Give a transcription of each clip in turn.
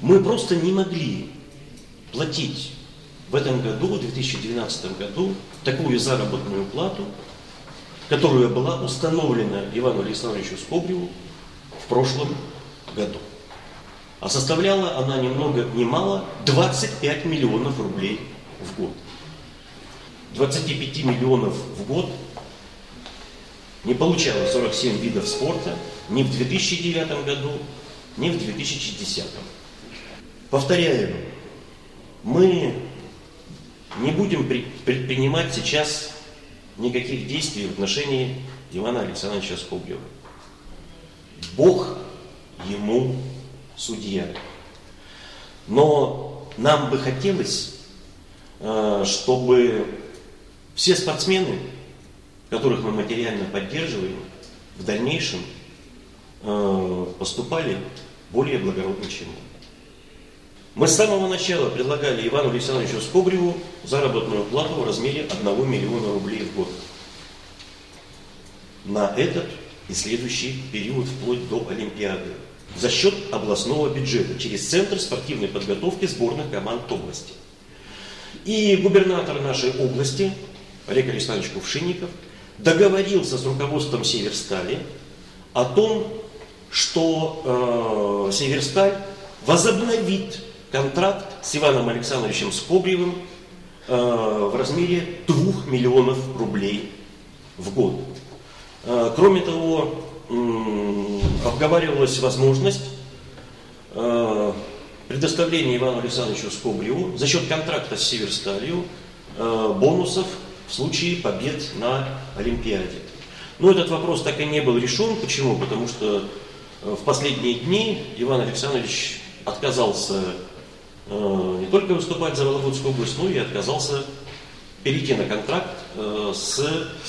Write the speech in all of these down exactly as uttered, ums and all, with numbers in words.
Мы просто не могли платить в этом году, в две тысячи двенадцатом году, такую заработную плату, которая была установлена Ивану Александровичу Скобреву в прошлом году. А составляла она ни много ни мало двадцать пять миллионов рублей в год. двадцать пять миллионов в год не получало сорок семь видов спорта ни в две тысячи девятом году, ни в две тысячи десятом. Повторяю, мы не будем предпринимать сейчас никаких действий в отношении Ивана Александровича Скобрева. Бог ему судья. Но нам бы хотелось, чтобы все спортсмены, которых мы материально поддерживаем, в дальнейшем поступали более благородно, чем мы. Мы с самого начала предлагали Ивану Александровичу Скобреву заработную плату в размере одного миллиона рублей в год. На этот и следующий период вплоть до Олимпиады. За счет областного бюджета, через Центр спортивной подготовки сборных команд области. И губернатор нашей области, Олег Александрович Кувшинников, договорился с руководством Северстали о том, что э, Северсталь возобновит контракт с Иваном Александровичем Скобревым э, в размере двух миллионов рублей в год. Э, кроме того, э, обговаривалась возможность э, предоставления Ивану Александровичу Скобреву за счет контракта с Северсталью э, бонусов в случае побед на Олимпиаде. Но этот вопрос так и не был решен. Почему? Потому что в последние дни Иван Александрович отказался э, не только выступать за Вологодскую область, но и отказался перейти на контракт э, с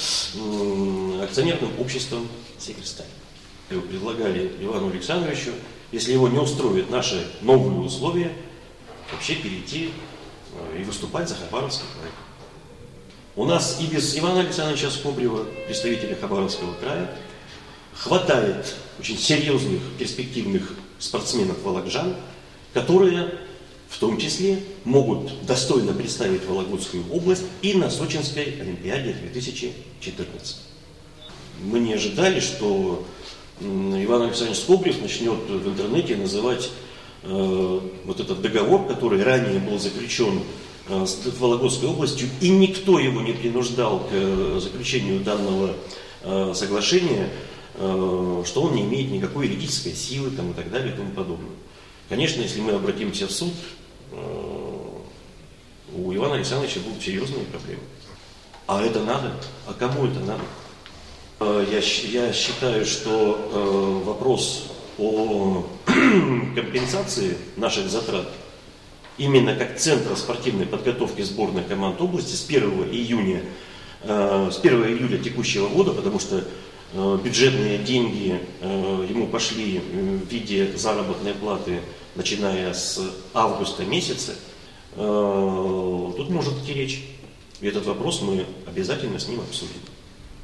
э, акционерным обществом Северсталь. Предлагали Ивану Александровичу, если его не устроят наши новые условия, вообще перейти э, и выступать за Хабаровский край. У нас и без Ивана Александровича Скобрева, представителя Хабаровского края, хватает очень серьезных, перспективных спортсменов-вологоджан, которые в том числе могут достойно представить Вологодскую область и на Сочинской Олимпиаде две тысячи четырнадцать. Мы не ожидали, что Иван Александрович Скобрев начнет в интернете называть э, вот этот договор, который ранее был заключен с Вологодской областью, и никто его не принуждал к заключению данного э, соглашения, э, что он не имеет никакой юридической силы там, и так далее и тому подобное. Конечно, если мы обратимся в суд, э, у Ивана Александровича будут серьезные проблемы. А это надо? А кому это надо? Э, я, я считаю, что э, вопрос о компенсации наших затрат именно как Центра спортивной подготовки сборных команд области с первого июня, э, с первого июля текущего года, потому что э, бюджетные деньги э, ему пошли в виде заработной платы, начиная с августа месяца, э, тут может идти речь. И этот вопрос мы обязательно с ним обсудим.